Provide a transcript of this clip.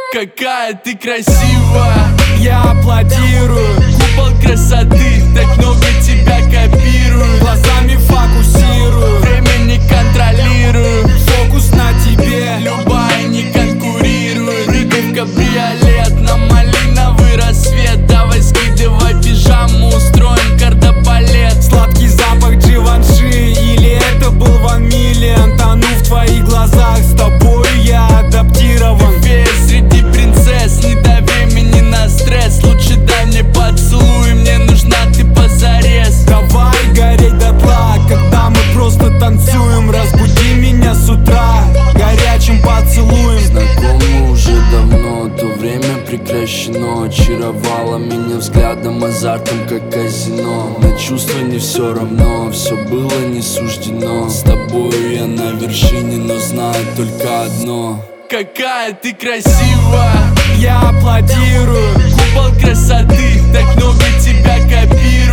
Какая ты красивая, я аплодирую. купол красоты, так много тебя копирую. Глазами фокусирую, Время не контролирую, фокус на тебе. любая не конкурирует. Прыгай в кабриолет на малиновый рассвет. Давай скидывай пижаму, устроим кардебалет. Сладкий запах Givenchy, или это был Ван Миллион. Тону в твоих глазах, с тобой я адаптирован. Фея среди принцесс, не дай времени на стресс. Лучше дай мне поцелуй, мне нужна ты позарез. Давай гореть дотла, когда мы просто танцуем. Разбуди меня с утра горячим поцелуем. Знакомы уже давно, то время прекращено. Очаровала меня взглядом, азартом, как казино. На чувства не все равно, все было не суждено. С тобою я на вершине, но знаю только одно: какая ты красивая, я аплодирую. купол красоты, так много тебя копирую.